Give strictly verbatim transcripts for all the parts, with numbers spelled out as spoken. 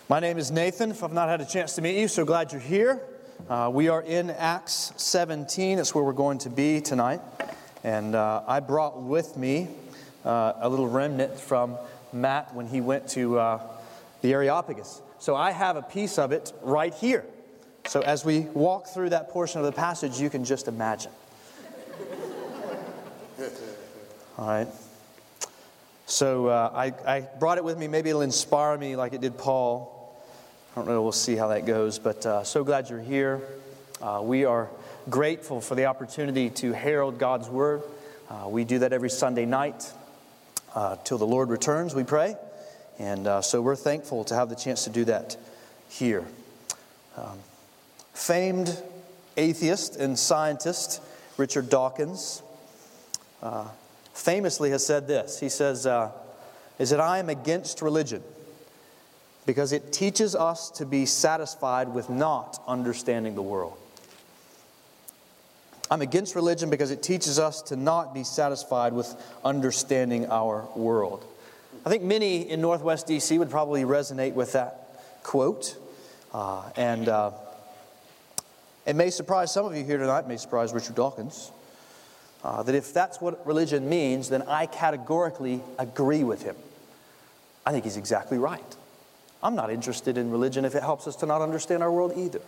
My name is Nathan. If I've not had a chance to meet you, so glad you're here. Uh, we are in Acts seventeen. That's where we're going to be tonight. And uh, I brought with me uh, a little remnant from Matt when he went to uh, the Areopagus. So I have a piece of it right here. So as we walk through that portion of the passage, you can just imagine. All right. So uh, I, I brought it with me. Maybe it'll inspire me like it did Paul. I don't know. We'll see how that goes. But uh, so glad you're here. Uh, we are grateful for the opportunity to herald God's Word. Uh, we do that every Sunday night uh, till the Lord returns, we pray. And uh, so we're thankful to have the chance to do that here. Um, famed atheist and scientist Richard Dawkins uh, famously has said this. He says, uh, is that I am against religion because it teaches us to be satisfied with not understanding the world. I'm against religion because it teaches us to not be satisfied with understanding our world. I think many in Northwest D C would probably resonate with that quote. Uh, and uh, it may surprise some of you here tonight, it may surprise Richard Dawkins, uh, that if that's what religion means, then I categorically agree with him. I think he's exactly right. I'm not interested in religion if it helps us to not understand our world either.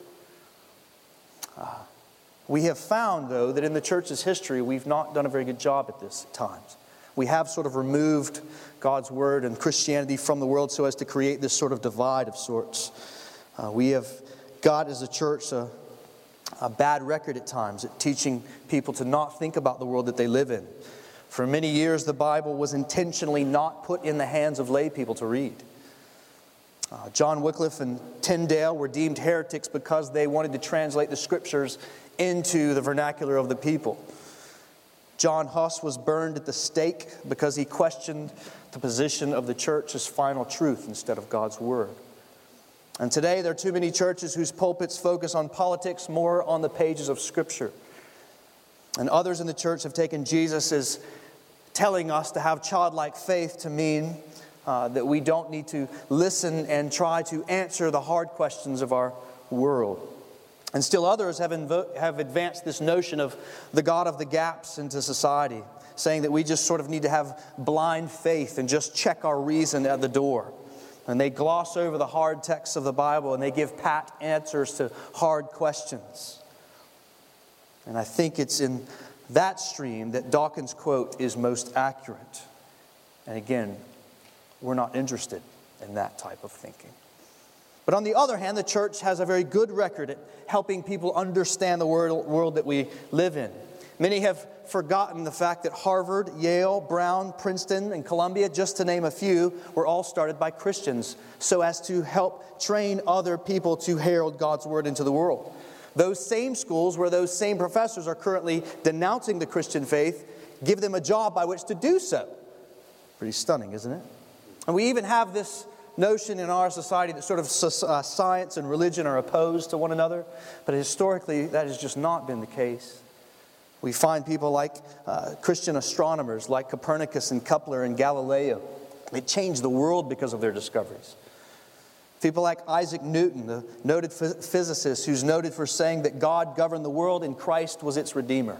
Uh, we have found, though, that in the church's history, we've not done a very good job at this at times. We have sort of removed God's Word and Christianity from the world so as to create this sort of divide of sorts. Uh, we have got, as a church, a, a bad record at times at teaching people to not think about the world that they live in. For many years, the Bible was intentionally not put in the hands of lay people to read. Uh, John Wycliffe and Tyndale were deemed heretics because they wanted to translate the Scriptures into the vernacular of the people. John Huss was burned at the stake because he questioned the position of the church as final truth instead of God's Word. And today there are too many churches whose pulpits focus on politics more on the pages of Scripture. And others in the church have taken Jesus as telling us to have childlike faith to mean uh, that we don't need to listen and try to answer the hard questions of our world. And still others have, invo- have advanced this notion of the God of the gaps into society, saying that we just sort of need to have blind faith and just check our reason at the door. And they gloss over the hard texts of the Bible and they give pat answers to hard questions. And I think it's in that stream that Dawkins' quote is most accurate. And again, we're not interested in that type of thinking. But on the other hand, the church has a very good record at helping people understand the world, world that we live in. Many have forgotten the fact that Harvard, Yale, Brown, Princeton, and Columbia, just to name a few, were all started by Christians so as to help train other people to herald God's Word into the world. Those same schools where those same professors are currently denouncing the Christian faith give them a job by which to do so. Pretty stunning, isn't it? And we even have this notion in our society that sort of uh, science and religion are opposed to one another. But historically, that has just not been the case. We find people like uh, Christian astronomers like Copernicus and Kepler and Galileo. They changed the world because of their discoveries. People like Isaac Newton, the noted phys- physicist who's noted for saying that God governed the world and Christ was its redeemer.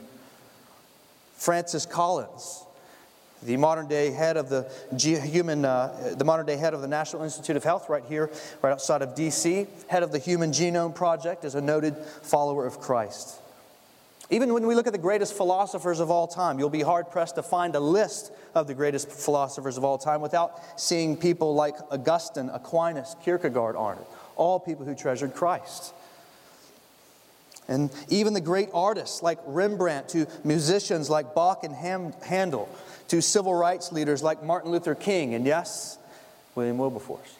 Francis Collins, the modern day head of the human, uh, the modern day head of the National Institute of Health, right here, right outside of D C, head of the Human Genome Project, is a noted follower of Christ. Even when we look at the greatest philosophers of all time, you'll be hard-pressed to find a list of the greatest philosophers of all time without seeing people like Augustine, Aquinas, Kierkegaard on it. All people who treasured Christ. And even the great artists like Rembrandt, to musicians like Bach and Ham- Handel, to civil rights leaders like Martin Luther King, and yes, William Wilberforce.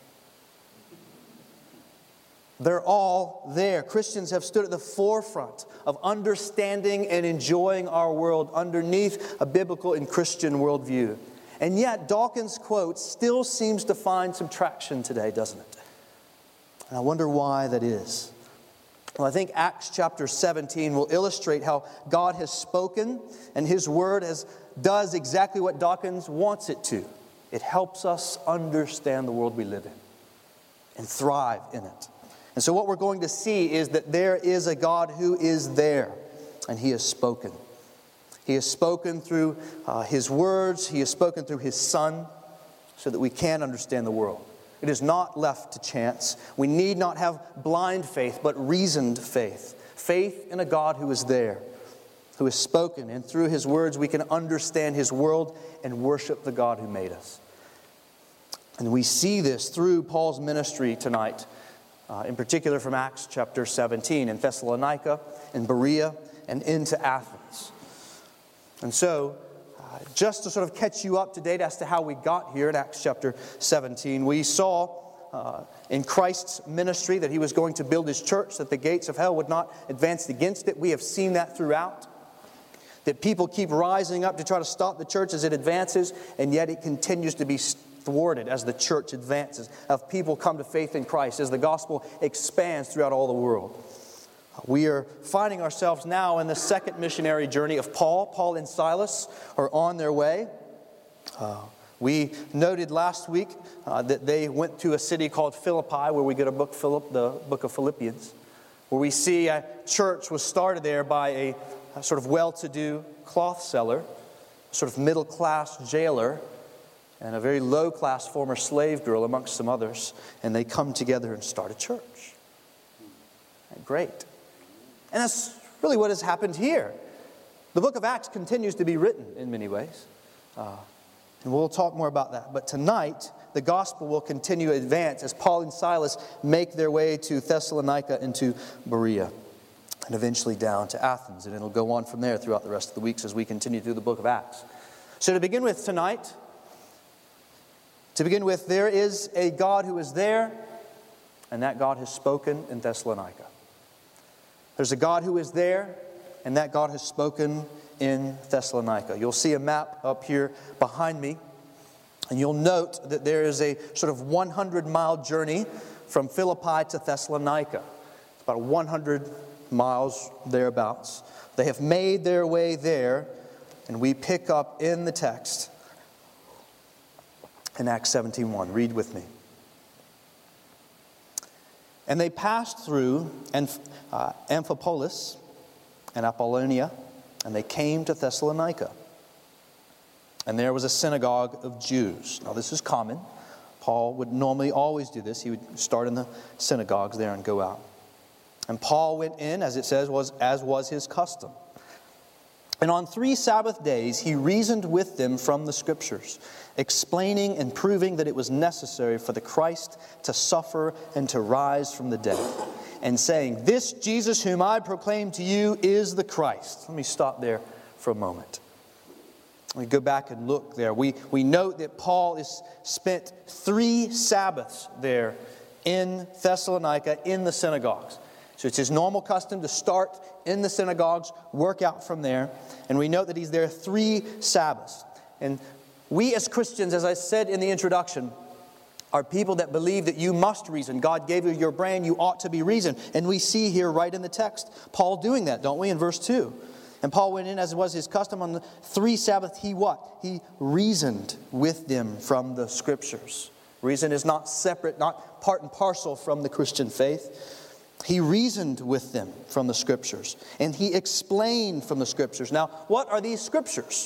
They're all there. Christians have stood at the forefront of understanding and enjoying our world underneath a biblical and Christian worldview. And yet, Dawkins' quote still seems to find some traction today, doesn't it? And I wonder why that is. Well, I think Acts chapter seventeen will illustrate how God has spoken and His Word has, does exactly what Dawkins wants it to. It helps us understand the world we live in. and thrive in it. And so what we're going to see is that there is a God who is there, and He has spoken. He has spoken through uh, His words. He has spoken through His Son so that we can understand the world. It is not left to chance. We need not have blind faith, but reasoned faith. Faith in a God who is there, who has spoken, and through His words we can understand His world and worship the God who made us. And we see this through Paul's ministry tonight, uh, in particular from Acts chapter seventeen, in Thessalonica, in Berea, and into Athens. And so, uh, just to sort of catch you up to date as to how we got here in Acts chapter seventeen, we saw uh, in Christ's ministry that He was going to build His church, that the gates of hell would not advance against it. We have seen that throughout. That people keep rising up to try to stop the church as it advances, and yet it continues to be thwarted as the church advances, as people come to faith in Christ, as the gospel expands throughout all the world. We are finding ourselves now in the second missionary journey of Paul. Paul and Silas are on their way. Uh, we noted last week uh, that they went to a city called Philippi, where we get a book, Philip, the book of Philippians, where we see a church was started there by a, a sort of well-to-do cloth seller, a sort of middle-class jailer, and a very low-class former slave girl amongst some others. And they come together and start a church. Great. And that's really what has happened here. The book of Acts continues to be written in many ways. Uh, and we'll talk more about that. But tonight, the gospel will continue to advance as Paul and Silas make their way to Thessalonica and to Berea, and eventually down to Athens. And it'll go on from there throughout the rest of the weeks as we continue through the book of Acts. So to begin with tonight, to begin with, there is a God who is there, and that God has spoken in Thessalonica. There's a God who is there, and that God has spoken in Thessalonica. You'll see a map up here behind me, and you'll note that there is a sort of one hundred mile journey from Philippi to Thessalonica. It's about one hundred miles thereabouts. They have made their way there, and we pick up in the text in Acts seventeen one. Read with me. And they passed through uh, Amphipolis and Apollonia, and they came to Thessalonica. And there was a synagogue of Jews. Now this is common. Paul would normally always do this. He would start in the synagogues there and go out. And Paul went in, as it says, was as was his custom. And on three Sabbath days he reasoned with them from the Scriptures, explaining and proving that it was necessary for the Christ to suffer and to rise from the dead, and saying, "This Jesus whom I proclaim to you is the Christ." Let me stop there for a moment. We go back and look there. We, we note that Paul has spent three Sabbaths there in Thessalonica in the synagogues. So it's his normal custom to start in the synagogues, work out from there. And we note that he's there three Sabbaths. And we as Christians, as I said in the introduction, are people that believe that you must reason. God gave you your brain, you ought to be reasoned. And we see here right in the text Paul doing that, don't we, in verse two. And Paul went in, as was his custom, on the three Sabbaths, he what? He reasoned with them from the Scriptures. Reason is not separate, not part and parcel from the Christian faith. He reasoned with them from the Scriptures, and he explained from the Scriptures. Now, what are these Scriptures?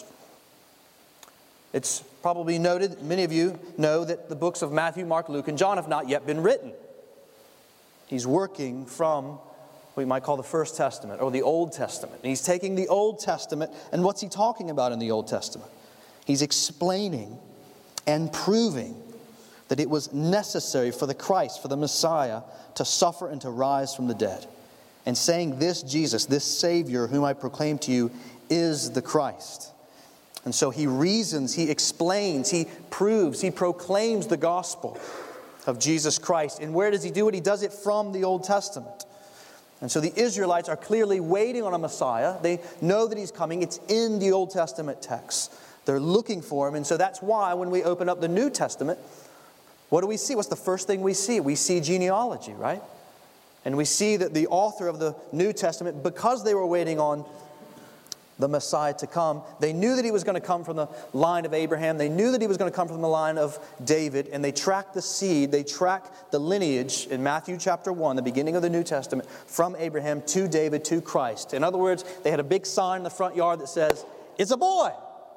It's probably noted, many of you know that the books of Matthew, Mark, Luke, and John have not yet been written. He's working from what we might call the First Testament or the Old Testament. And he's taking the Old Testament, and what's he talking about in the Old Testament? He's explaining and proving that it was necessary for the Christ, for the Messiah, to suffer and to rise from the dead. And saying this Jesus, this Savior whom I proclaim to you, is the Christ. And so he reasons, he explains, he proves, he proclaims the gospel of Jesus Christ. And where does he do it? He does it from the Old Testament. And so the Israelites are clearly waiting on a Messiah. They know that he's coming. It's in the Old Testament text. They're looking for him. And so that's why when we open up the New Testament, what do we see? What's the first thing we see? We see genealogy, right? And we see that the author of the New Testament, because they were waiting on the Messiah to come. They knew that he was going to come from the line of Abraham. They knew that he was going to come from the line of David. And they tracked the seed, they tracked the lineage in Matthew chapter one, the beginning of the New Testament, from Abraham to David to Christ. In other words, they had a big sign in the front yard that says, "It's a boy."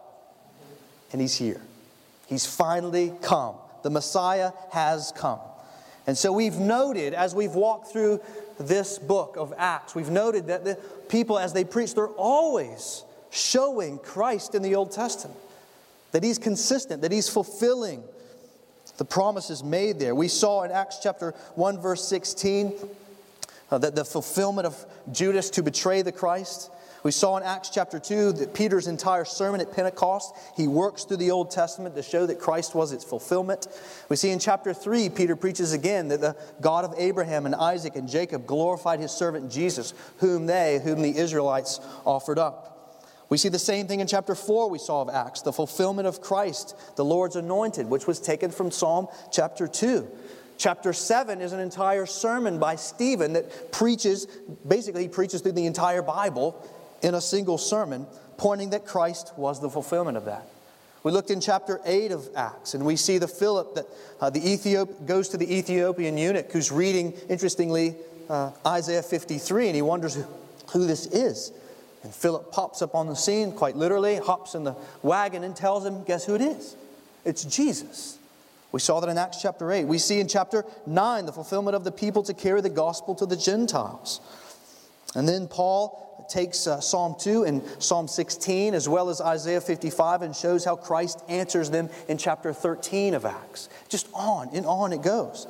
And he's here. He's finally come. The Messiah has come. And so we've noted, as we've walked through this book of Acts, we've noted that the people, as they preach, they're always showing Christ in the Old Testament. That he's consistent, that he's fulfilling the promises made there. We saw in Acts chapter one, verse sixteen, uh, that the fulfillment of Judas to betray the Christ. We saw in Acts chapter two that Peter's entire sermon at Pentecost, he works through the Old Testament to show that Christ was its fulfillment. We see in chapter three, Peter preaches again that the God of Abraham and Isaac and Jacob glorified his servant Jesus, whom they, whom the Israelites offered up. We see the same thing in chapter four we saw of Acts, the fulfillment of Christ, the Lord's anointed, which was taken from Psalm chapter two. Chapter seven is an entire sermon by Stephen that preaches, basically he preaches through the entire Bible in a single sermon, pointing that Christ was the fulfillment of that. We looked in chapter eight of Acts, and we see the Philip that uh, the Ethiop goes to the Ethiopian eunuch who's reading, interestingly, uh, Isaiah fifty-three, and he wonders who, who this is. And Philip pops up on the scene, quite literally, hops in the wagon and tells him, guess who it is? It's Jesus. We saw that in Acts chapter eight. We see in chapter nine the fulfillment of the people to carry the gospel to the Gentiles. And then Paul takes uh, Psalm two and Psalm sixteen as well as Isaiah fifty-five and shows how Christ answers them in chapter thirteen of Acts. Just on and on it goes.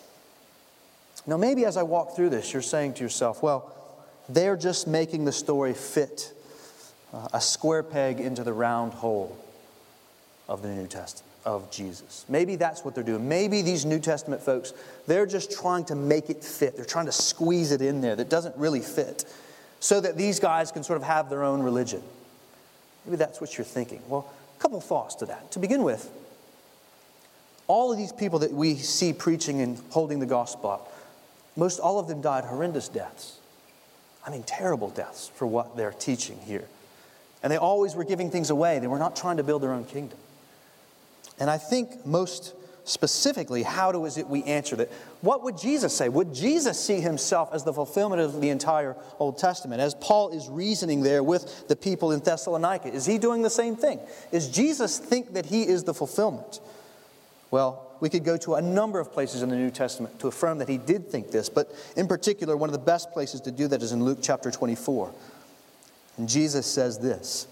Now maybe as I walk through this, you're saying to yourself, well, they're just making the story fit uh, a square peg into the round hole of the New Testament, of Jesus. Maybe that's what they're doing. Maybe these New Testament folks, they're just trying to make it fit. They're trying to squeeze it in there that doesn't really fit, so that these guys can sort of have their own religion. Maybe that's what you're thinking. Well, a couple thoughts to that. To begin with, all of these people that we see preaching and holding the gospel up, most all of them died horrendous deaths. I mean, terrible deaths for what they're teaching here. And they always were giving things away. They were not trying to build their own kingdom. And I think most specifically, how do is it we answer that? What would Jesus say? Would Jesus see himself as the fulfillment of the entire Old Testament? As Paul is reasoning there with the people in Thessalonica, is he doing the same thing? Is Jesus think that he is the fulfillment? Well, we could go to a number of places in the New Testament to affirm that he did think this, but in particular, one of the best places to do that is in Luke chapter twenty-four. And Jesus says this,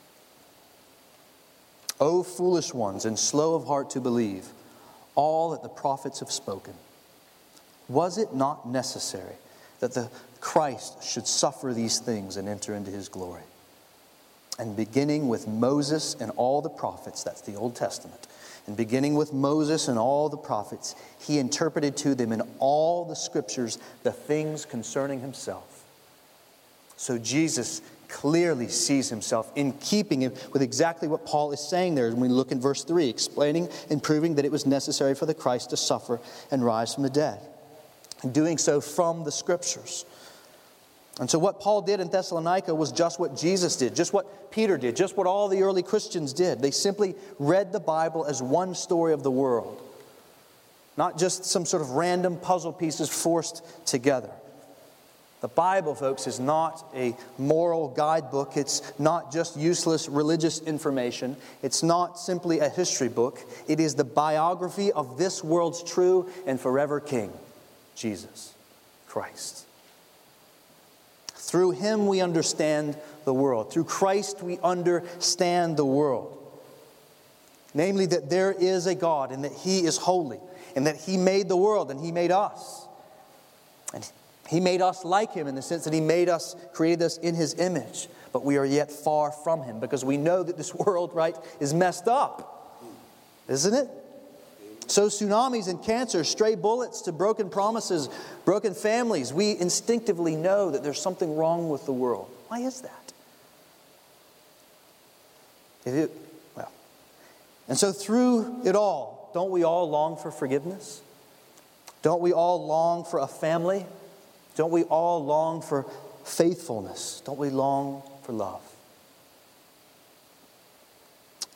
"O foolish ones and slow of heart to believe all that the prophets have spoken. Was it not necessary that the Christ should suffer these things and enter into his glory? And beginning with Moses and all the prophets," that's the Old Testament, "and beginning with Moses and all the prophets, he interpreted to them in all the scriptures the things concerning himself." So Jesus clearly sees himself in keeping with exactly what Paul is saying there when we look in verse three, explaining and proving that it was necessary for the Christ to suffer and rise from the dead. And doing so from the scriptures. And so what Paul did in Thessalonica was just what Jesus did, just what Peter did, just what all the early Christians did. They simply read the Bible as one story of the world. Not just some sort of random puzzle pieces forced together. The Bible, folks, is not a moral guidebook. It's not just useless religious information. It's not simply a history book. It is the biography of this world's true and forever King, Jesus Christ. Through him we understand the world. Through Christ we understand the world. Namely, that there is a God and that he is holy and that he made the world and he made us. And he made us like him in the sense that he made us, created us in his image. But we are yet far from him because we know that this world, right, is messed up. Isn't it? So tsunamis and cancer, stray bullets to broken promises, broken families, we instinctively know that there's something wrong with the world. Why is that? If it, well, and so through it all, don't we all long for forgiveness? Don't we all long for a family? Don't we all long for faithfulness? Don't we long for love?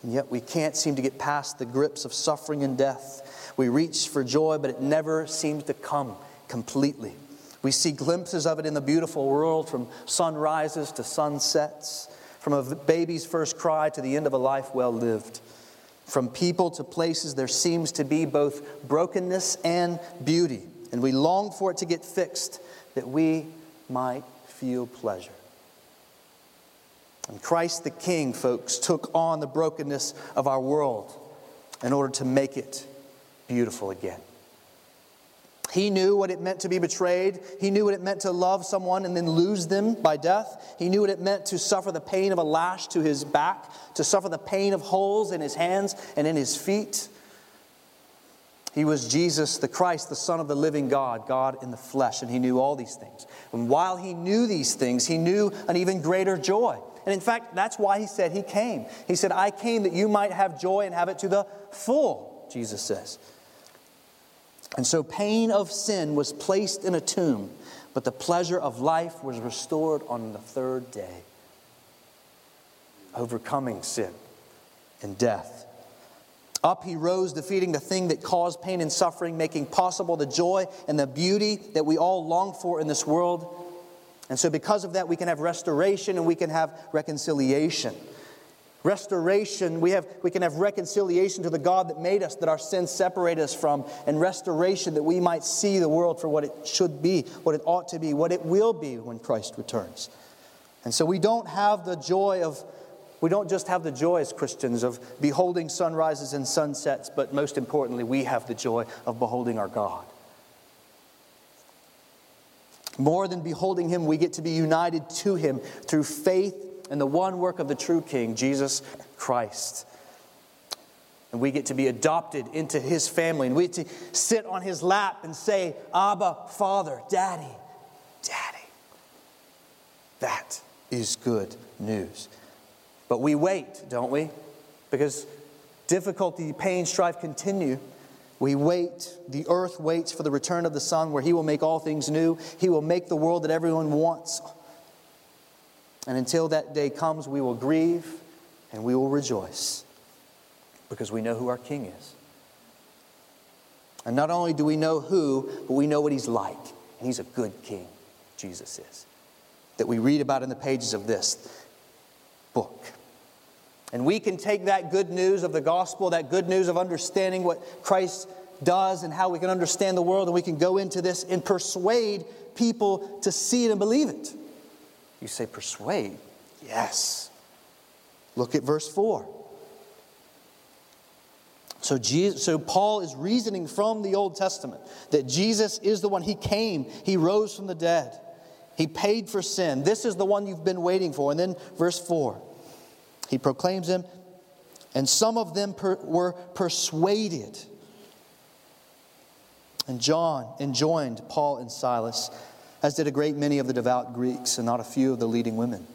And yet we can't seem to get past the grips of suffering and death. We reach for joy, but it never seems to come completely. We see glimpses of it in the beautiful world, from sunrises to sunsets, from a baby's first cry to the end of a life well lived. From people to places, there seems to be both brokenness and beauty. And we long for it to get fixed, that we might feel pleasure. And Christ the King, folks, took on the brokenness of our world in order to make it beautiful again. He knew what it meant to be betrayed. He knew what it meant to love someone and then lose them by death. He knew what it meant to suffer the pain of a lash to his back, to suffer the pain of holes in his hands and in his feet. He was Jesus, the Christ, the Son of the living God, God in the flesh, and he knew all these things. And while he knew these things, he knew an even greater joy. And in fact, that's why he said he came. He said, I came that you might have joy and have it to the full, Jesus says. And so pain of sin was placed in a tomb, but the pleasure of life was restored on the third day, overcoming sin and death. Up he rose, defeating the thing that caused pain and suffering, making possible the joy and the beauty that we all long for in this world. And so because of that, we can have restoration and we can have reconciliation. Restoration, we have we can have reconciliation to the God that made us, that our sins separate us from, and restoration that we might see the world for what it should be, what it ought to be, what it will be when Christ returns. And so we don't have the joy of, we don't just have the joy as Christians of beholding sunrises and sunsets, but most importantly, we have the joy of beholding our God. More than beholding Him, we get to be united to Him through faith in the one work of the true King, Jesus Christ. And we get to be adopted into His family. And we get to sit on His lap and say, Abba, Father, Daddy, Daddy. That is good news. But we wait, don't we? Because difficulty, pain, strife continue. We wait. The earth waits for the return of the Son, where He will make all things new. He will make the world that everyone wants. And until that day comes, we will grieve and we will rejoice, because we know who our King is. And not only do we know who, but we know what He's like. And He's a good King, Jesus is, that we read about in the pages of this book. And we can take that good news of the gospel, that good news of understanding what Christ does and how we can understand the world, and we can go into this and persuade people to see it and believe it. You say, persuade? Yes. Look at verse four. So, Jesus, so Paul is reasoning from the Old Testament that Jesus is the one. He came. He rose from the dead. He paid for sin. This is the one you've been waiting for. And then verse four. He proclaims Him. And some of them per, were persuaded. And John enjoined Paul and Silas, as did a great many of the devout Greeks and not a few of the leading women.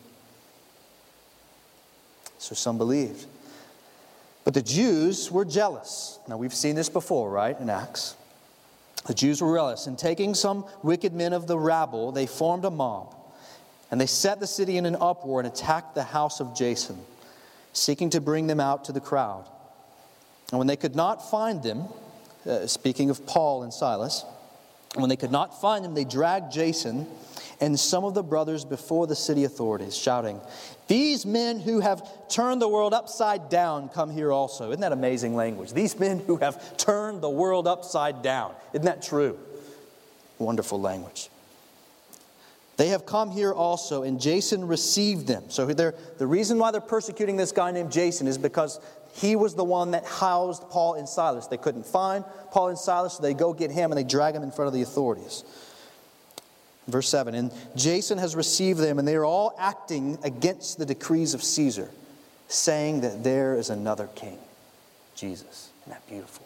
So some believed. But the Jews were jealous. Now we've seen this before, right, in Acts. The Jews were jealous. And taking some wicked men of the rabble, they formed a mob. And they set the city in an uproar and attacked the house of Jason, seeking to bring them out to the crowd. And when they could not find them, uh, speaking of Paul and Silas, when they could not find them, they dragged Jason and some of the brothers before the city authorities, shouting, "These men who have turned the world upside down come here also." Isn't that amazing language? These men who have turned the world upside down. Isn't that true? Wonderful language. They have come here also, and Jason received them. So the reason why they're persecuting this guy named Jason is because he was the one that housed Paul and Silas. They couldn't find Paul and Silas, so they go get him and they drag him in front of the authorities. Verse seven, and Jason has received them, and they are all acting against the decrees of Caesar, saying that there is another king, Jesus. Isn't that beautiful?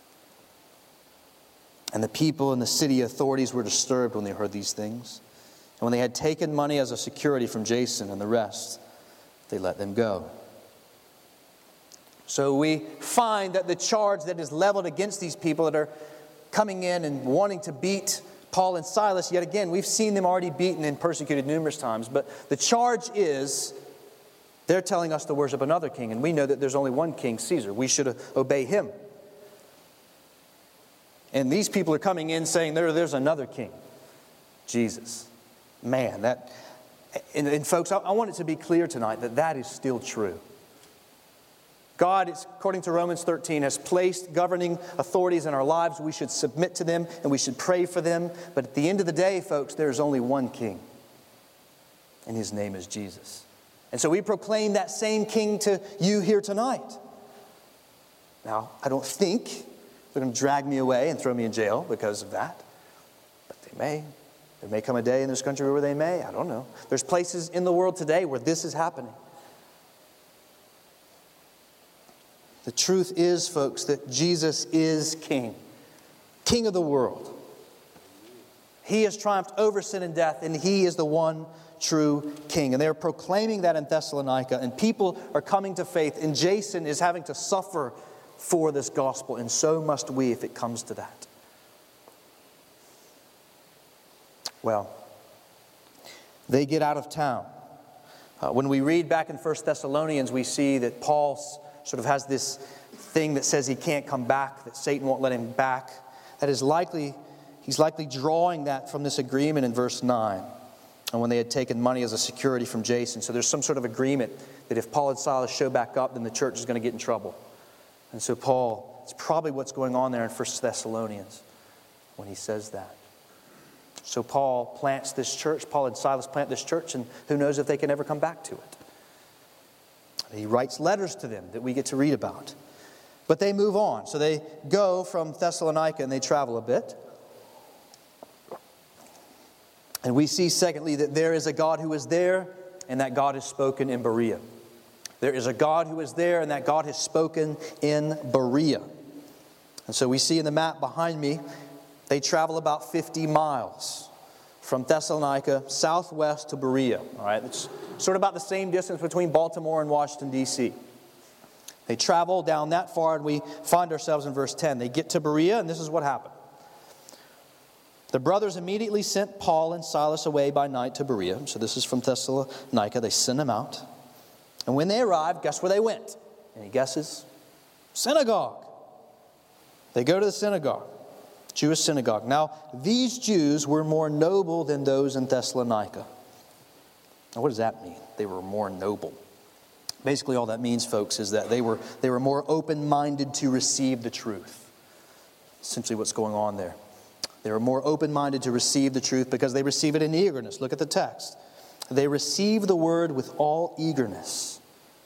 And the people in the city authorities were disturbed when they heard these things. And when they had taken money as a security from Jason and the rest, they let them go. So we find that the charge that is leveled against these people that are coming in and wanting to beat Paul and Silas, yet again, we've seen them already beaten and persecuted numerous times, but the charge is They're telling us to worship another king, and we know that there's only one king, Caesar. We should obey him. And these people are coming in saying there, there's another king, Jesus. Man, that... And, and folks, I, I want it to be clear tonight that that is still true. God, according to Romans thirteen, has placed governing authorities in our lives. We should submit to them and we should pray for them. But at the end of the day, folks, there is only one king. And his name is Jesus. And so we proclaim that same king to you here tonight. Now, I don't think they're going to drag me away and throw me in jail because of that. But they may. There may come a day in this country where they may. I don't know. There's places in the world today where this is happening. The truth is, folks, that Jesus is King. King of the world. He has triumphed over sin and death, and He is the one true King. And they're proclaiming that in Thessalonica, and people are coming to faith, and Jason is having to suffer for this gospel, and so must we if it comes to that. Well, they get out of town. Uh, when we read back in First Thessalonians, we see that Paul sort of has this thing that says he can't come back, that Satan won't let him back. That is likely, he's likely drawing that from this agreement in verse nine. And when they had taken money as a security from Jason. So there's some sort of agreement that if Paul and Silas show back up, then the church is going to get in trouble. And so Paul, it's probably what's going on there in First Thessalonians when he says that. So Paul plants this church, Paul and Silas plant this church, and who knows if they can ever come back to it. He writes letters to them that we get to read about. But they move on. So they go from Thessalonica and they travel a bit. And we see, secondly, that there is a God who is there, and that God is spoken in Berea. There is a God who is there, and that God has spoken in Berea. And so we see in the map behind me, they travel about fifty miles from Thessalonica southwest to Berea. All right, it's sort of about the same distance between Baltimore and Washington, D C They travel down that far, and we find ourselves in verse ten. They get to Berea, and this is what happened. The brothers immediately sent Paul and Silas away by night to Berea. So this is from Thessalonica. They send them out. And when they arrived, guess where they went? Any guesses? Synagogue. They go to the synagogue. Jewish synagogue. Now, these Jews were more noble than those in Thessalonica. Now, what does that mean? They were more noble. Basically, all that means, folks, is that they were, they were more open-minded to receive the truth. Essentially what's going on there. They were more open-minded to receive the truth because they receive it in eagerness. Look at the text. They receive the word with all eagerness.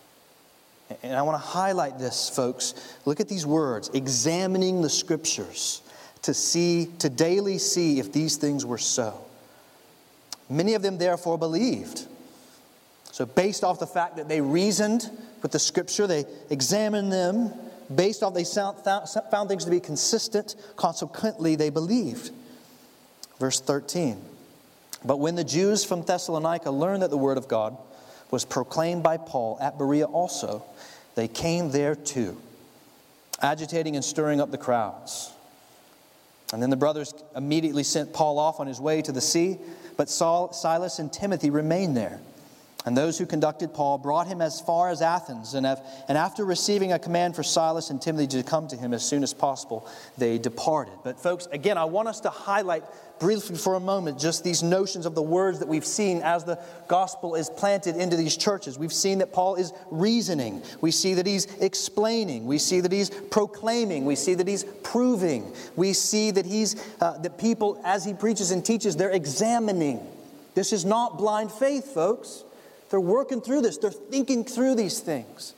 And I want to highlight this, folks. Look at these words. Examining the scriptures to see, to daily see if these things were so. Many of them therefore believed. So based off the fact that they reasoned with the scripture, they examined them. Based off they found things to be consistent, consequently they believed. Verse thirteen. But when the Jews from Thessalonica learned that the word of God was proclaimed by Paul at Berea also, they came there too, agitating and stirring up the crowds. And then the brothers immediately sent Paul off on his way to the sea, but Saul, Silas and Timothy remained there. And those who conducted Paul brought him as far as Athens. And after receiving a command for Silas and Timothy to come to him as soon as possible, they departed. But folks, again, I want us to highlight briefly for a moment just these notions of the words that we've seen as the gospel is planted into these churches. We've seen that Paul is reasoning. We see that he's explaining. We see that he's proclaiming. We see that he's proving. We see that he's uh, that people, as he preaches and teaches, they're examining. This is not blind faith, folks. They're working through this. They're thinking through these things.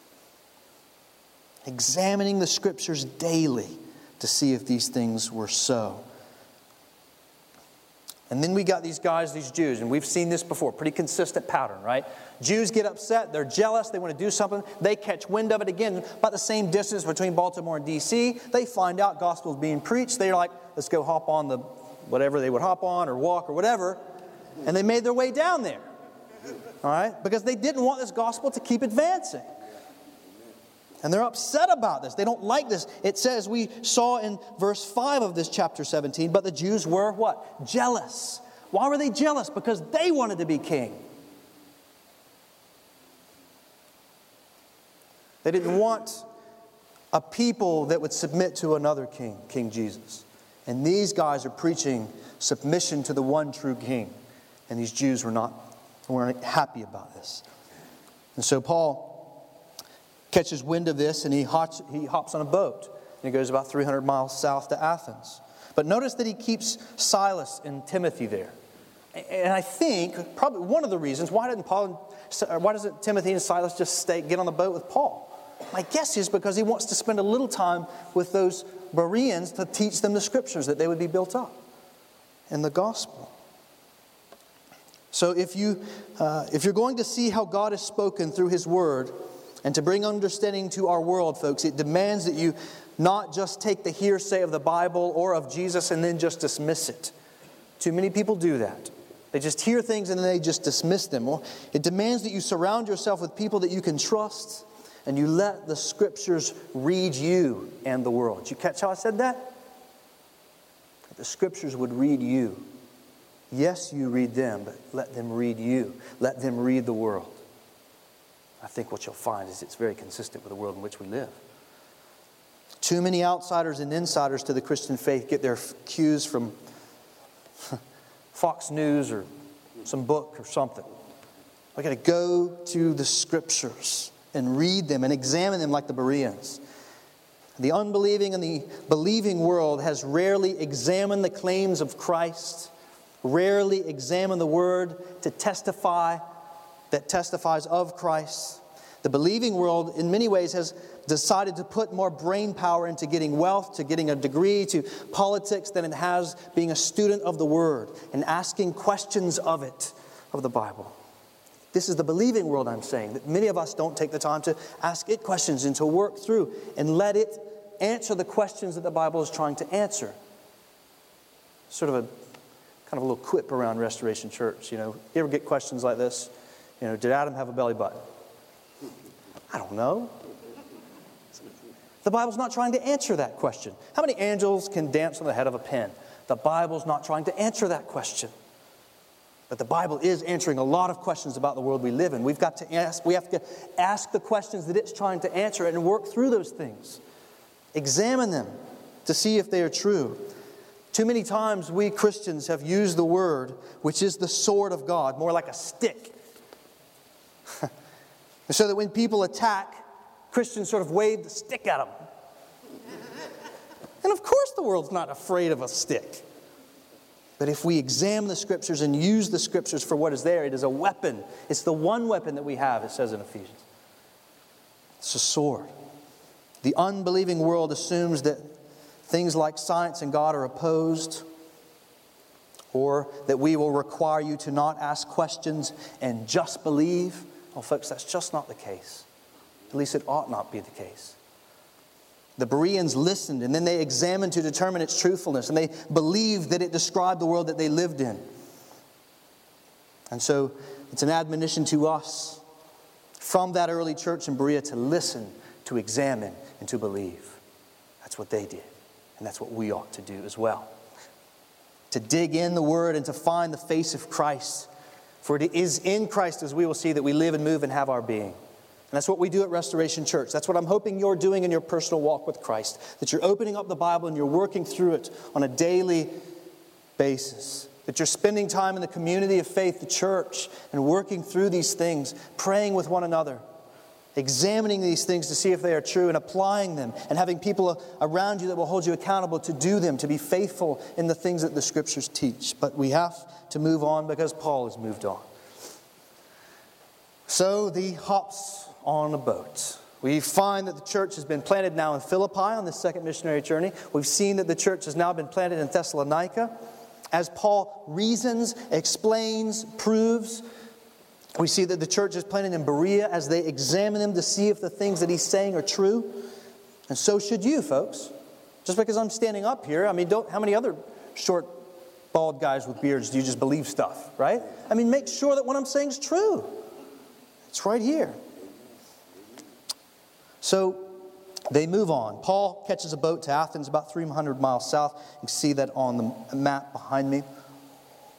Examining the scriptures daily to see if these things were so. And then we got these guys, these Jews, and we've seen this before. Pretty consistent pattern, right? Jews get upset. They're jealous. They want to do something. They catch wind of it again. About the same distance between Baltimore and D C They find out gospel is being preached. They're like, let's go hop on the whatever they would hop on or walk or whatever. And they made their way down there. All right? Because they didn't want this gospel to keep advancing. And they're upset about this. They don't like this. It says, we saw in verse five of this chapter seventeen, but the Jews were what? Jealous. Why were they jealous? Because they wanted to be king. They didn't want a people that would submit to another king, King Jesus. And these guys are preaching submission to the one true king. And these Jews were not weren't happy about this. And so Paul catches wind of this and he hops, he hops on a boat. And he goes about three hundred miles south to Athens. But notice that he keeps Silas and Timothy there. And I think probably one of the reasons, why didn't Paul, or why doesn't Timothy and Silas just stay, get on the boat with Paul? My guess is because he wants to spend a little time with those Bereans to teach them the scriptures, that they would be built up in the gospel. So if, you, uh, if you're going to see how God has spoken through His Word and to bring understanding to our world, folks, it demands that you not just take the hearsay of the Bible or of Jesus and then just dismiss it. Too many people do that. They just hear things and then they just dismiss them. Well, it demands that you surround yourself with people that you can trust and you let the Scriptures read you and the world. Did you catch how I said that? That the Scriptures would read you. Yes, you read them, but let them read you. Let them read the world. I think what you'll find is it's very consistent with the world in which we live. Too many outsiders and insiders to the Christian faith get their cues from Fox News or some book or something. We've got to go to the Scriptures and read them and examine them like the Bereans. The unbelieving and the believing world has rarely examined the claims of Christ, rarely examined the Word to testify that testifies of Christ. The believing world, in many ways, has decided to put more brain power into getting wealth, to getting a degree, to politics than it has being a student of the Word and asking questions of it, of the Bible. This is the believing world, I'm saying, that many of us don't take the time to ask it questions and to work through and let it answer the questions that the Bible is trying to answer. Sort of a kind of a little quip around Restoration Church. You know, you ever get questions like this? You know, did Adam have a belly button? I don't know. The Bible's not trying to answer that question. How many angels can dance on the head of a pin? The Bible's not trying to answer that question. But the Bible is answering a lot of questions about the world we live in. We've got to ask, we have to ask the questions that it's trying to answer and work through those things. Examine them to see if they are true. Too many times we Christians have used the Word, which is the sword of God, more like a stick. So that when people attack, Christians sort of wave the stick at them. And of course the world's not afraid of a stick. But if we examine the Scriptures and use the Scriptures for what is there, it is a weapon. It's the one weapon that we have, it says in Ephesians. It's a sword. The unbelieving world assumes that things like science and God are opposed, or that we will require you to not ask questions and just believe. Well, folks, that's just not the case. At least it ought not be the case. The Bereans listened and then they examined to determine its truthfulness, and they believed that it described the world that they lived in. And so it's an admonition to us from that early church in Berea to listen, to examine, and to believe. That's what they did. And that's what we ought to do as well. To dig in the Word and to find the face of Christ. For it is in Christ, as we will see, that we live and move and have our being. And that's what we do at Restoration Church. That's what I'm hoping you're doing in your personal walk with Christ. That you're opening up the Bible and you're working through it on a daily basis. That you're spending time in the community of faith, the church, and working through these things, praying with one another, examining these things to see if they are true and applying them, and having people around you that will hold you accountable to do them, to be faithful in the things that the Scriptures teach. But we have to move on because Paul has moved on. So the hops on a boat. We find that the church has been planted now in Philippi on this second missionary journey. We've seen that the church has now been planted in Thessalonica. As Paul reasons, explains, proves, we see that the church is planted in Berea as they examine them to see if the things that he's saying are true. And so should you, folks. Just because I'm standing up here, I mean, don't, how many other short, bald guys with beards do you just believe stuff, right? I mean, make sure that what I'm saying is true. It's right here. So they move on. Paul catches a boat to Athens, about three hundred miles south. You can see that on the map behind me.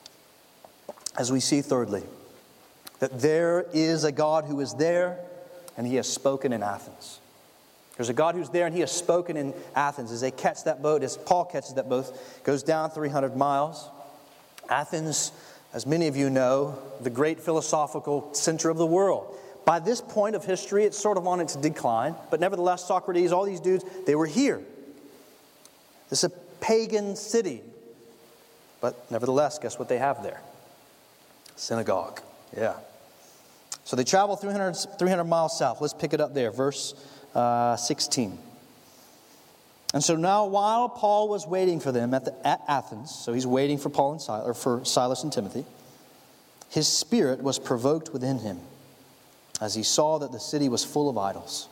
As we see, thirdly, that there is a God who is there and he has spoken in Athens. There's a God who's there, and he has spoken in Athens. As they catch that boat, as Paul catches that boat, goes down three hundred miles. Athens, as many of you know, the great philosophical center of the world. By this point of history, it's sort of on its decline. But nevertheless, Socrates, all these dudes, they were here. This is a pagan city. But nevertheless, guess what they have there? Synagogue. Yeah. So they travel three hundred, three hundred miles south. Let's pick it up there. Verse uh, sixteen. And so now while Paul was waiting for them at, the, at Athens, so he's waiting for Paul and Silas, or for Silas and Timothy, his spirit was provoked within him as he saw that the city was full of idols.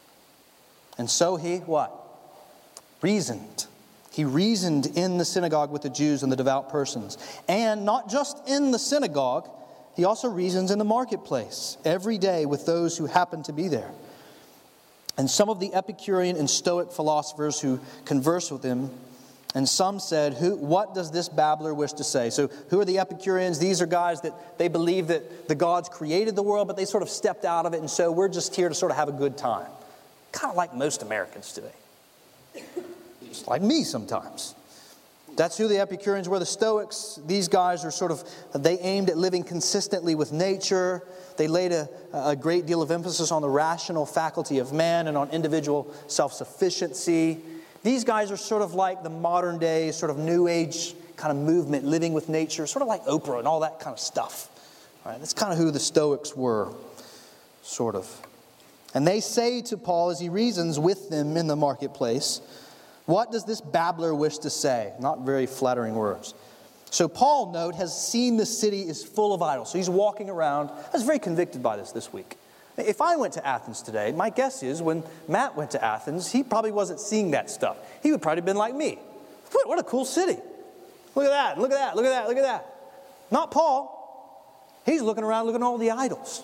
And so he, what? Reasoned. He reasoned in the synagogue with the Jews and the devout persons. And not just in the synagogue, he also reasons in the marketplace every day with those who happen to be there. And some of the Epicurean and Stoic philosophers who conversed with him, and some said, "Who? What does this babbler wish to say?" So who are the Epicureans? These are guys that they believe that the gods created the world, but they sort of stepped out of it, and so we're just here to sort of have a good time. Kind of like most Americans today. Just like me sometimes. That's who the Epicureans were. The Stoics, these guys are sort of, they aimed at living consistently with nature. They laid a, a great deal of emphasis on the rational faculty of man and on individual self-sufficiency. These guys are sort of like the modern day sort of new age kind of movement, living with nature, sort of like Oprah and all that kind of stuff. All right, that's kind of who the Stoics were, sort of. And they say to Paul as he reasons with them in the marketplace, "What does this babbler wish to say?" Not very flattering words. So Paul, note, has seen the city is full of idols. So he's walking around. I was very convicted by this this week. If I went to Athens today, my guess is when Matt went to Athens, he probably wasn't seeing that stuff. He would probably have been like me. What, what a cool city. Look at that, look at that, look at that, look at that. Not Paul. He's looking around, looking at all the idols.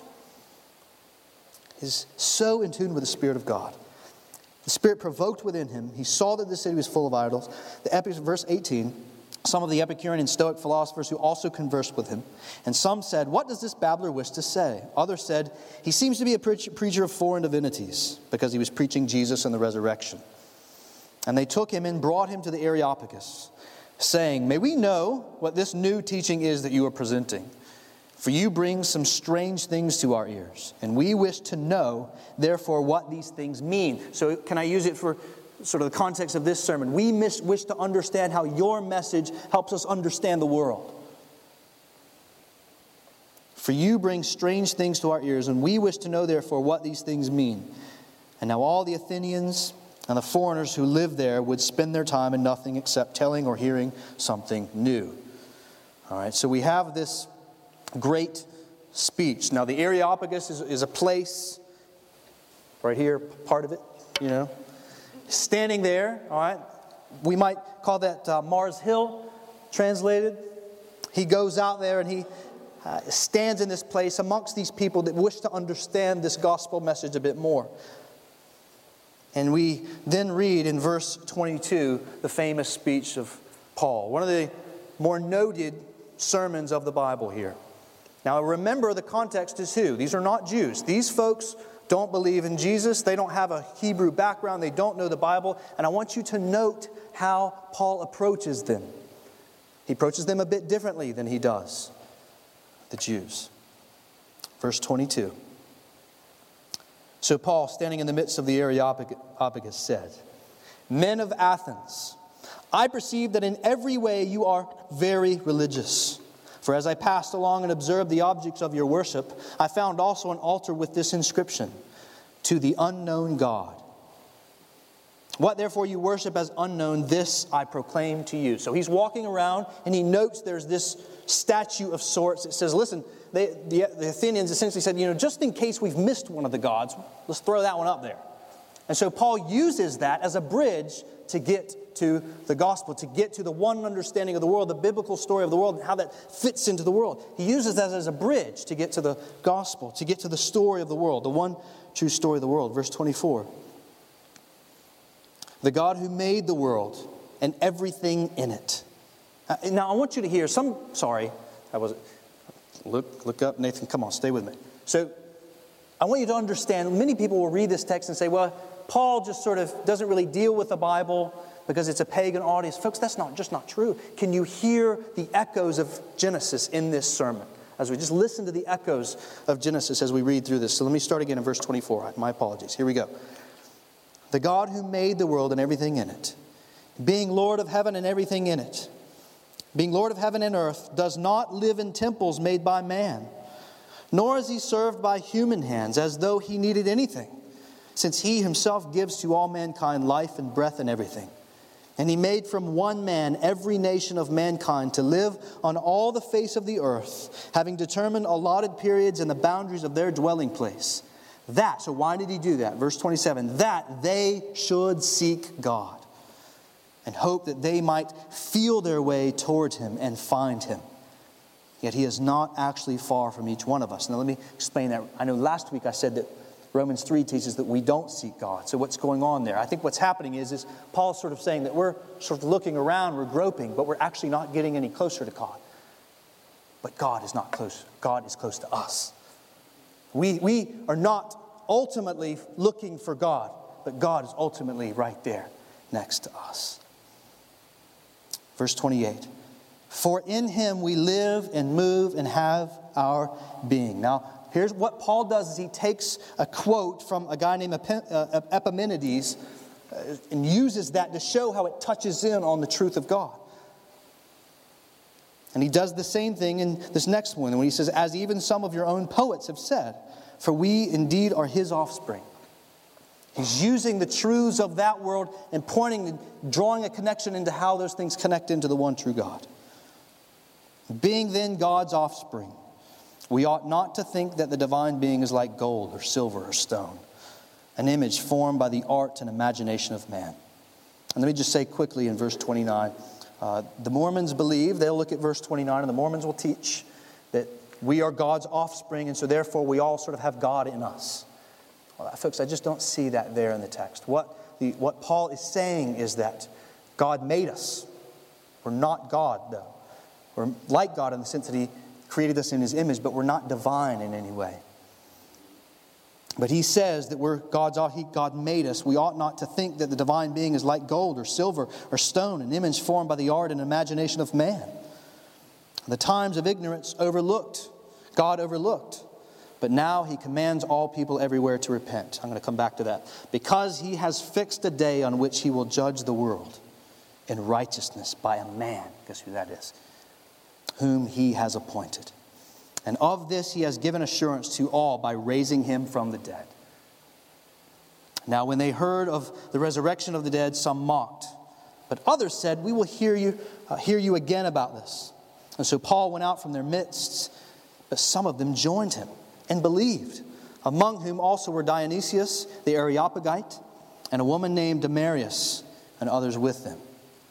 He's so in tune with the Spirit of God. The Spirit provoked within him. He saw that the city was full of idols. The epic, verse eighteen, some of the Epicurean and Stoic philosophers who also conversed with him. And some said, "What does this babbler wish to say?" Others said, "He seems to be a preacher of foreign divinities," because he was preaching Jesus and the resurrection. And they took him and brought him to the Areopagus, saying, "May we know what this new teaching is that you are presenting? For you bring some strange things to our ears, and we wish to know, therefore, what these things mean." So can I use it for sort of the context of this sermon? We wish to understand how your message helps us understand the world. For you bring strange things to our ears, and we wish to know, therefore, what these things mean. And now all the Athenians and the foreigners who live there would spend their time in nothing except telling or hearing something new. All right, so we have this great speech. Now, the Areopagus is, is a place, right here, part of it, you know. Standing there, all right. We might call that uh, Mars Hill, translated. He goes out there and he uh, stands in this place amongst these people that wish to understand this gospel message a bit more. And we then read in verse twenty-two the famous speech of Paul, one of the more noted sermons of the Bible here. Now remember, the context is who? These are not Jews. These folks don't believe in Jesus. They don't have a Hebrew background. They don't know the Bible. And I want you to note how Paul approaches them. He approaches them a bit differently than he does the Jews. Verse twenty-two. So Paul, standing in the midst of the Areopagus, said, "Men of Athens, I perceive that in every way you are very religious. For as I passed along and observed the objects of your worship, I found also an altar with this inscription, 'To the unknown God.' What therefore you worship as unknown, this I proclaim to you." So he's walking around and he notes there's this statue of sorts. It says, listen, they, the, the Athenians essentially said, you know, just in case we've missed one of the gods, let's throw that one up there. And so Paul uses that as a bridge to get to the gospel, to get to the one understanding of the world, the biblical story of the world, and how that fits into the world. He uses that as a bridge to get to the gospel, to get to the story of the world, the one true story of the world. Verse twenty-four. The God who made the world and everything in it. Now I want you to hear some, sorry, that wasn't, look, look up, Nathan, come on, stay with me. So I want you to understand, many people will read this text and say, well, Paul just sort of doesn't really deal with the Bible because it's a pagan audience. Folks, that's not just not true. Can you hear the echoes of Genesis in this sermon? As we just listen to the echoes of Genesis as we read through this. So let me start again in verse twenty-four. My apologies. Here we go. The God who made the world and everything in it, being Lord of heaven and everything in it, being Lord of heaven and earth, does not live in temples made by man, nor is he served by human hands as though he needed anything, since he himself gives to all mankind life and breath and everything. And he made from one man every nation of mankind to live on all the face of the earth, having determined allotted periods and the boundaries of their dwelling place. That, so why did he do that? Verse twenty-seven, that they should seek God and hope that they might feel their way towards him and find him. Yet he is not actually far from each one of us. Now let me explain that. I know last week I said that Romans three teaches that we don't seek God. So what's going on there? I think what's happening is, is Paul's sort of saying that we're sort of looking around, we're groping, but we're actually not getting any closer to God. But God is not close. God is close to us. We, we are not ultimately looking for God, but God is ultimately right there next to us. Verse twenty-eight. For in him we live and move and have our being. Now, here's what Paul does is he takes a quote from a guy named Epimenides and uses that to show how it touches in on the truth of God. And he does the same thing in this next one when he says, as even some of your own poets have said, for we indeed are his offspring. He's using the truths of that world and pointing, drawing a connection into how those things connect into the one true God. Being then God's offspring, we ought not to think that the divine being is like gold or silver or stone, an image formed by the art and imagination of man. And let me just say quickly in verse twenty-nine, uh, the Mormons believe, they'll look at verse twenty-nine, and the Mormons will teach that we are God's offspring, and so therefore we all sort of have God in us. Well, folks, I just don't see that there in the text. What, the, what Paul is saying is that God made us. We're not God, though. We're like God in the sense that he created us in his image, but we're not divine in any way. But he says that we're God's, he, God made us. We ought not to think that the divine being is like gold or silver or stone, an image formed by the art and imagination of man. The times of ignorance overlooked, God overlooked. But now he commands all people everywhere to repent. I'm going to come back to that. Because he has fixed a day on which he will judge the world in righteousness by a man. Guess who that is? Whom he has appointed. And of this he has given assurance to all by raising him from the dead. Now when they heard of the resurrection of the dead, some mocked. But others said, we will hear you, uh, hear you again about this. And so Paul went out from their midst, but some of them joined him and believed, among whom also were Dionysius the Areopagite, and a woman named Damaris, and others with them.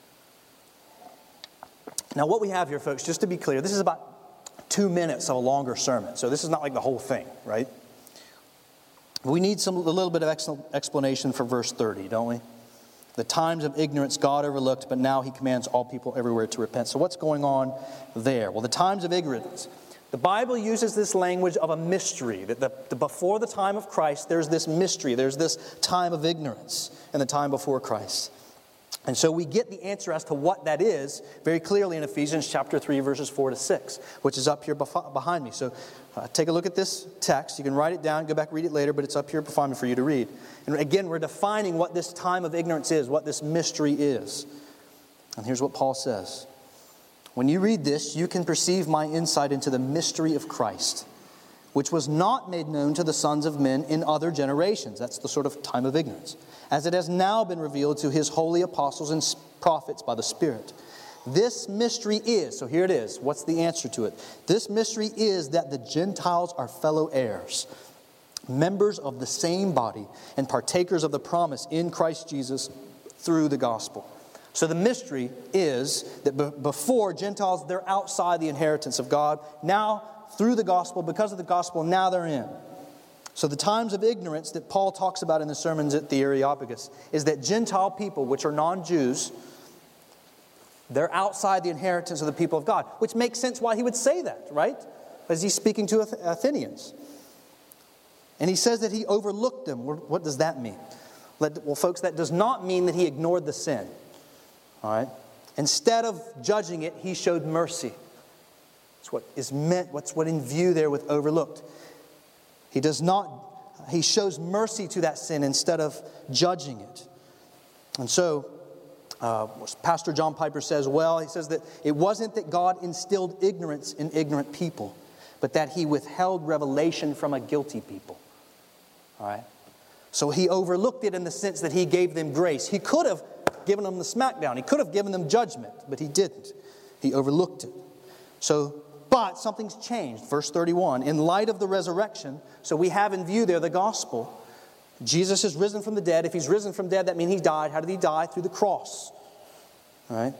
Now what we have here, folks, just to be clear, this is about two minutes of a longer sermon. So this is not like the whole thing, right? We need some a little bit of ex- explanation for verse thirty, don't we? The times of ignorance God overlooked, but now he commands all people everywhere to repent. So what's going on there? Well, the times of ignorance. The Bible uses this language of a mystery, that the, the, before the time of Christ, there's this mystery, there's this time of ignorance in the time before Christ. And so we get the answer as to what that is very clearly in Ephesians chapter three, verses four to six, which is up here behind me. So uh, take a look at this text. You can write it down, go back, read it later, but it's up here behind me for you to read. And again, we're defining what this time of ignorance is, what this mystery is. And here's what Paul says. When you read this, you can perceive my insight into the mystery of Christ, which was not made known to the sons of men in other generations. That's the sort of time of ignorance. As it has now been revealed to his holy apostles and prophets by the Spirit. This mystery is, so here it is. What's the answer to it? This mystery is that the Gentiles are fellow heirs, members of the same body, and partakers of the promise in Christ Jesus through the gospel. So the mystery is that be- before Gentiles, they're outside the inheritance of God. Now, through the gospel, because of the gospel, now they're in. So the times of ignorance that Paul talks about in the sermons at the Areopagus is that Gentile people, which are non-Jews, they're outside the inheritance of the people of God, which makes sense why he would say that, right? As he's speaking to Athenians. And he says that he overlooked them. What does that mean? Well, folks, that does not mean that he ignored the sin. All right? Instead of judging it, he showed mercy. That's what is meant, what's what in view there with overlooked. He does not, he shows mercy to that sin instead of judging it. And so, uh, Pastor John Piper says, well, he says that it wasn't that God instilled ignorance in ignorant people, but that he withheld revelation from a guilty people. All right? So he overlooked it in the sense that he gave them grace. He could have given them the smackdown. He could have given them judgment, but he didn't. He overlooked it. So, but something's changed. Verse thirty-one, in light of the resurrection, so we have in view there the gospel. Jesus is risen from the dead. If he's risen from dead, that means he died. How did he die? Through the cross. All right?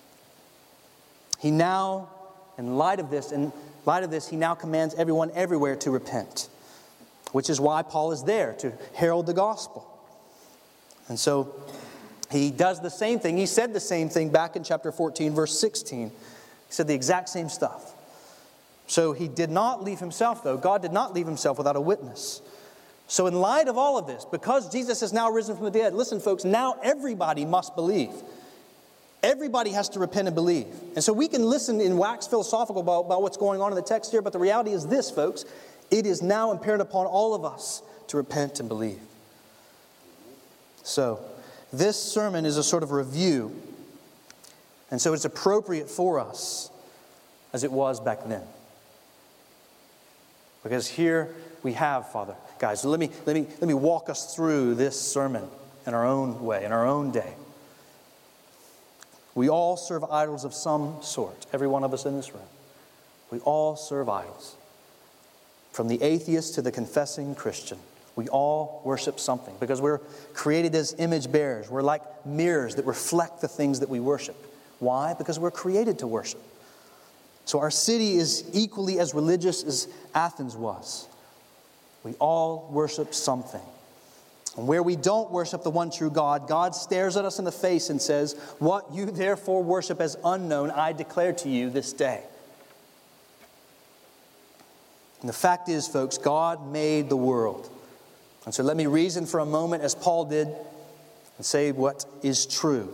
He now, in light of this, in light of this, he now commands everyone everywhere to repent, which is why Paul is there, to herald the gospel. And so he does the same thing. He said the same thing back in chapter fourteen, verse sixteen. He said the exact same stuff. So he did not leave himself, though. God did not leave himself without a witness. So in light of all of this, because Jesus is now risen from the dead, listen, folks, now everybody must believe. Everybody has to repent and believe. And so we can listen and wax philosophical about, about what's going on in the text here, but the reality is this, folks. It is now imperative upon all of us to repent and believe. So, this sermon is a sort of review, and so it's appropriate for us as it was back then. Because here we have, Father, guys, let me let me let me walk us through this sermon in our own way, in our own day. We all serve idols of some sort, every one of us in this room. We all serve idols. From the atheist to the confessing Christian, we all worship something because we're created as image bearers. We're like mirrors that reflect the things that we worship. Why? Because we're created to worship. So our city is equally as religious as Athens was. We all worship something. And where we don't worship the one true God, God stares at us in the face and says, "What you therefore worship as unknown, I declare to you this day." And the fact is, folks, God made the world. And so let me reason for a moment as Paul did and say what is true.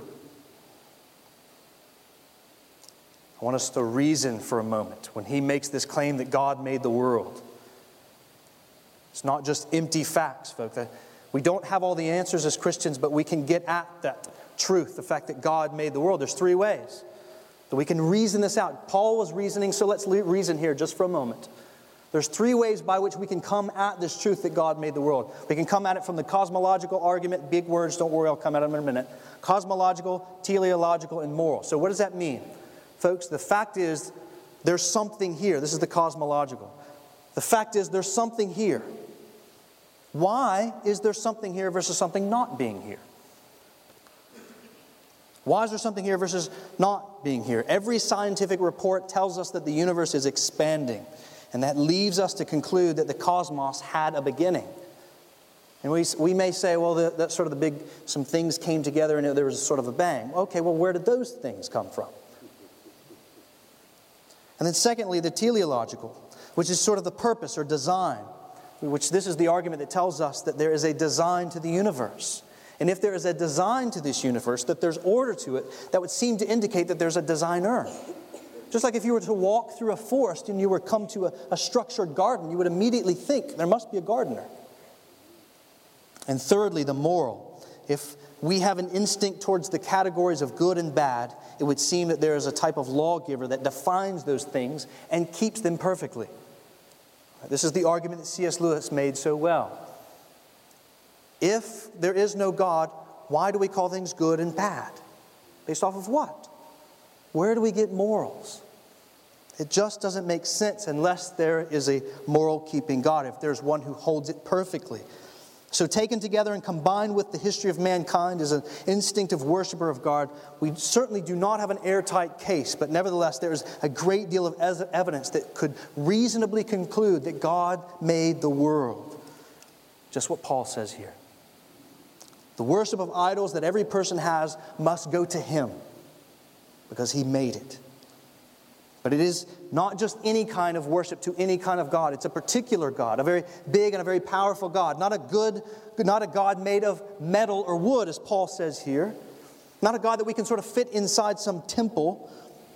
I want us to reason for a moment when he makes this claim that God made the world. It's not just empty facts, folks. We don't have all the answers as Christians, but we can get at that truth, the fact that God made the world. There's three ways that we can reason this out. Paul was reasoning, so let's reason here just for a moment. There's three ways by which we can come at this truth that God made the world. We can come at it from the cosmological argument. Big words, don't worry, I'll come at them in a minute. Cosmological, teleological, and moral. So what does that mean? Folks, the fact is there's something here. This is the cosmological. The fact is there's something here. Why is there something here versus something not being here? Why is there something here versus not being here? Every scientific report tells us that the universe is expanding. And that leaves us to conclude that the cosmos had a beginning. And we, we may say, well, the, that's sort of the big, some things came together and there was sort of a bang. Okay, well, where did those things come from? And then secondly, the teleological, which is sort of the purpose or design, which this is the argument that tells us that there is a design to the universe. And if there is a design to this universe, that there's order to it, that would seem to indicate that there's a designer. Just like if you were to walk through a forest and you were come to a, a structured garden, you would immediately think there must be a gardener. And thirdly, the moral. If we have an instinct towards the categories of good and bad, it would seem that there is a type of lawgiver that defines those things and keeps them perfectly. This is the argument that C S Lewis made so well. If there is no God, why do we call things good and bad? Based off of what? Where do we get morals? It just doesn't make sense unless there is a moral-keeping God, if there's one who holds it perfectly. So taken together and combined with the history of mankind as an instinctive worshiper of God, we certainly do not have an airtight case, but nevertheless there is a great deal of evidence that could reasonably conclude that God made the world. Just what Paul says here. The worship of idols that every person has must go to him, because he made it. But it is not just any kind of worship to any kind of God. It's a particular God, a very big and a very powerful God. Not a good, not a God made of metal or wood, as Paul says here. Not a God that we can sort of fit inside some temple.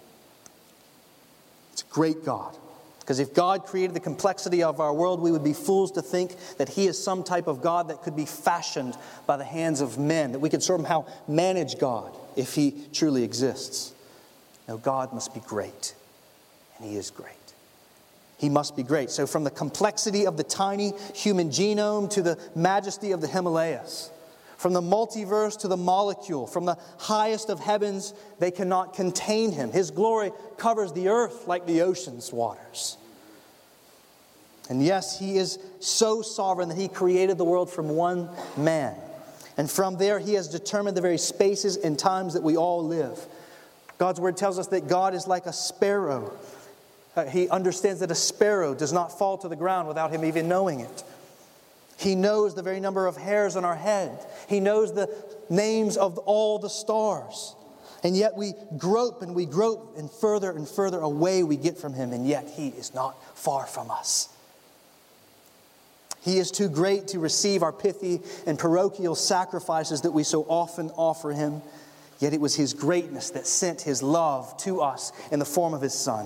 It's a great God. Because if God created the complexity of our world, we would be fools to think that He is some type of God that could be fashioned by the hands of men, that we could somehow manage God if He truly exists. No, God must be great, and He is great. He must be great. So from the complexity of the tiny human genome to the majesty of the Himalayas, from the multiverse to the molecule, from the highest of heavens, they cannot contain Him. His glory covers the earth like the ocean's waters. And yes, He is so sovereign that He created the world from one man. And from there, He has determined the very spaces and times that we all live. God's Word tells us that God is like a sparrow. Uh, he understands that a sparrow does not fall to the ground without Him even knowing it. He knows the very number of hairs on our head. He knows the names of all the stars. And yet we grope and we grope, and further and further away we get from Him, and yet He is not far from us. He is too great to receive our pithy and parochial sacrifices that we so often offer Him. Yet it was His greatness that sent His love to us in the form of His Son.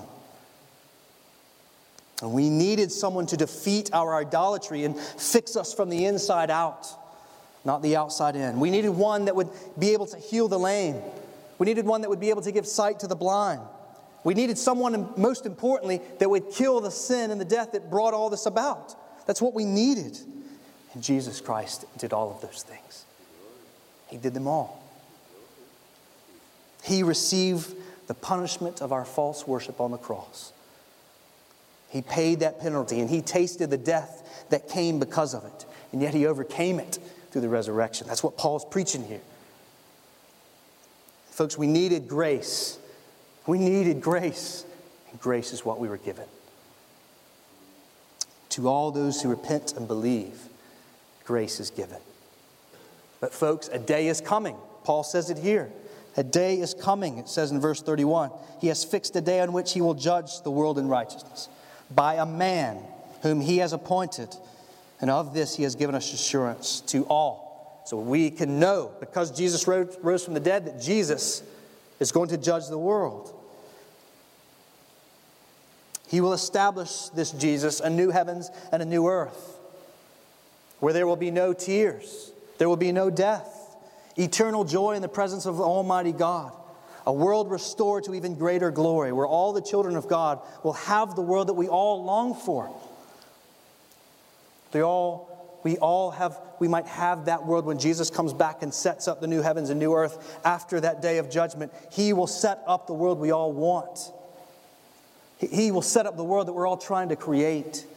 And we needed someone to defeat our idolatry and fix us from the inside out, not the outside in. We needed one that would be able to heal the lame. We needed one that would be able to give sight to the blind. We needed someone, most importantly, that would kill the sin and the death that brought all this about. That's what we needed. And Jesus Christ did all of those things. He did them all. He received the punishment of our false worship on the cross. He paid that penalty, and He tasted the death that came because of it. And yet He overcame it through the resurrection. That's what Paul's preaching here. Folks, we needed grace. We needed grace. And grace is what we were given. To all those who repent and believe, grace is given. But folks, a day is coming. Paul says it here. A day is coming, it says in verse thirty-one. He has fixed a day on which He will judge the world in righteousness by a man whom He has appointed. And of this He has given us assurance to all. So we can know, because Jesus rose, rose from the dead, that Jesus is going to judge the world. He will establish, this Jesus, a new heavens and a new earth, where there will be no tears, there will be no death, eternal joy in the presence of Almighty God. A world restored to even greater glory, where all the children of God will have the world that we all long for. They all, we all have, we might have that world when Jesus comes back and sets up the new heavens and new earth after that day of judgment. He will set up the world we all want. He, he will set up the world that we're all trying to create.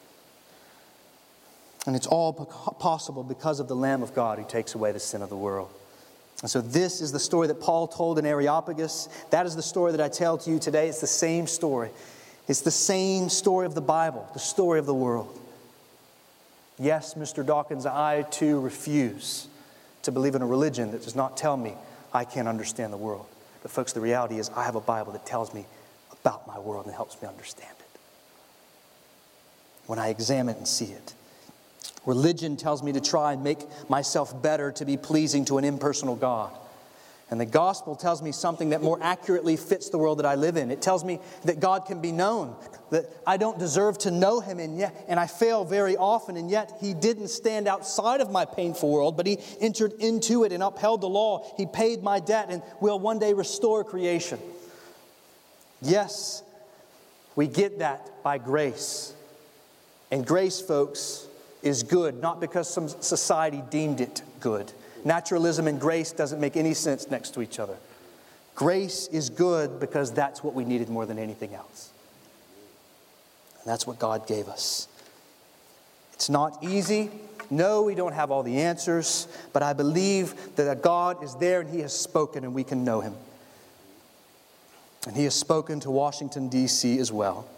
And it's all possible because of the Lamb of God who takes away the sin of the world. And so this is the story that Paul told in Areopagus. That is the story that I tell to you today. It's the same story. It's the same story of the Bible, the story of the world. Yes, Mister Dawkins, I too refuse to believe in a religion that does not tell me I can't understand the world. But folks, the reality is I have a Bible that tells me about my world and helps me understand it when I examine and see it. Religion tells me to try and make myself better to be pleasing to an impersonal God. And the gospel tells me something that more accurately fits the world that I live in. It tells me that God can be known, that I don't deserve to know Him, and yet, and I fail very often, and yet He didn't stand outside of my painful world, but He entered into it and upheld the law. He paid my debt and will one day restore creation. Yes, we get that by grace. And grace, folks, is good, not because some society deemed it good. Naturalism and grace doesn't make any sense next to each other. Grace is good because that's what we needed more than anything else. And that's what God gave us. It's not easy. No, we don't have all the answers, but I believe that a God is there and He has spoken and we can know Him. And He has spoken to Washington, D C as well.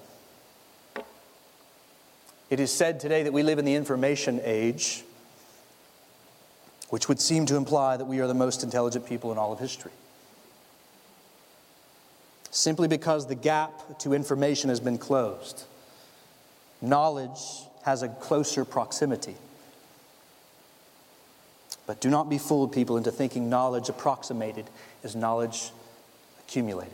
It is said today that we live in the information age, which would seem to imply that we are the most intelligent people in all of history. simply because the gap to information has been closed. Knowledge has a closer proximity. But do not be fooled, people, into thinking knowledge approximated is knowledge accumulated.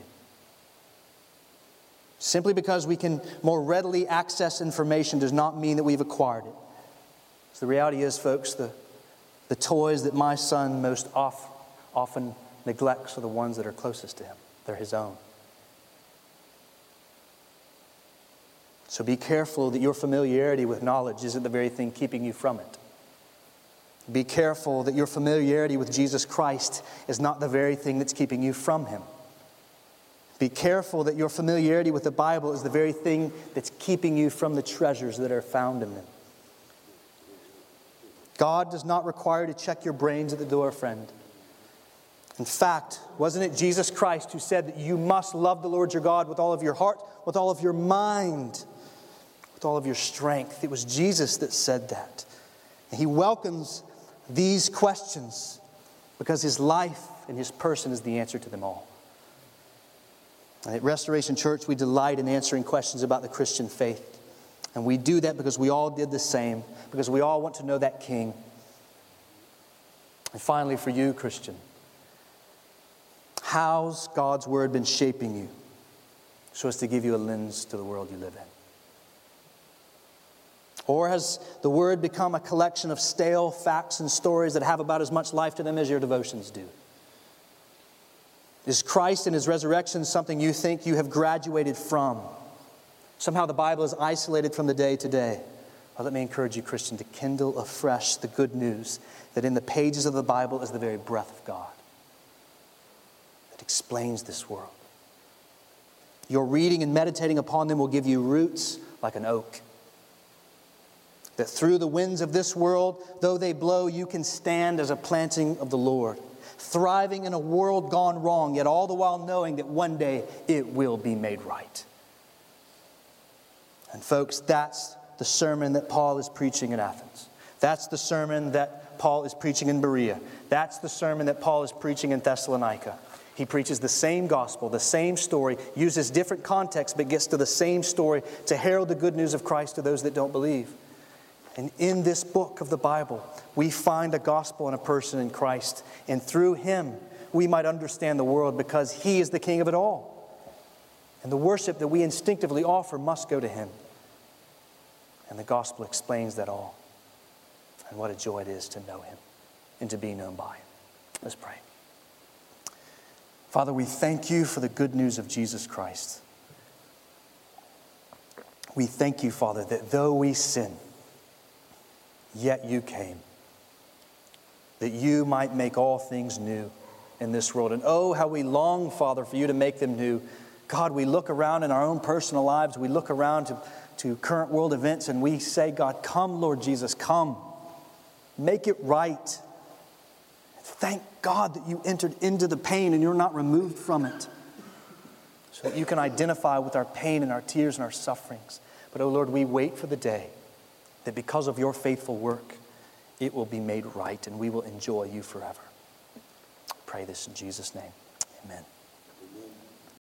Simply because we can more readily access information does not mean that we've acquired it. So the reality is, folks, the, the toys that my son most off, often neglects are the ones that are closest to him. They're his own. So be careful that your familiarity with knowledge isn't the very thing keeping you from it. Be careful that your familiarity with Jesus Christ is not the very thing that's keeping you from Him. Be careful that your familiarity with the Bible is the very thing that's keeping you from the treasures that are found in them. God does not require you to check your brains at the door, friend. In fact, wasn't it Jesus Christ who said that you must love the Lord your God with all of your heart, with all of your mind, with all of your strength? It was Jesus that said that. And He welcomes these questions because His life and His person is the answer to them all. And at Restoration Church, we delight in answering questions about the Christian faith. And we do that because we all did the same, because we all want to know that King. And finally, for you, Christian, how's God's Word been shaping you so as to give you a lens to the world you live in? Or has the Word become a collection of stale facts and stories that have about as much life to them as your devotions do? Is Christ and His resurrection something you think you have graduated from? Somehow the Bible is isolated from the day to day. Well, let me encourage you, Christian, to kindle afresh the good news that in the pages of the Bible is the very breath of God that explains this world. Your reading and meditating upon them will give you roots like an oak. That through the winds of this world, though they blow, you can stand as a planting of the Lord, thriving in a world gone wrong, yet all the while knowing that one day it will be made right. And folks, that's the sermon that Paul is preaching in Athens. That's the sermon that Paul is preaching in Berea. That's the sermon that Paul is preaching in Thessalonica. He preaches the same gospel, the same story, uses different context, but gets to the same story to herald the good news of Christ to those that don't believe. And in this book of the Bible, we find a gospel and a person in Christ. And through Him, we might understand the world because He is the King of it all. And the worship that we instinctively offer must go to Him. And the gospel explains that all. And what a joy it is to know Him and to be known by Him. Let's pray. Father, we thank You for the good news of Jesus Christ. We thank You, Father, that though we sin, yet You came, that You might make all things new in this world. And oh, how we long, Father, for You to make them new. God, we look around in our own personal lives, we look around to, to current world events, and we say, God, come, Lord Jesus, come. Make it right. Thank God that You entered into the pain and You're not removed from it, so that You can identify with our pain and our tears and our sufferings. But, oh Lord, we wait for the day that because of Your faithful work, it will be made right and we will enjoy You forever. I pray this in Jesus' name. Amen.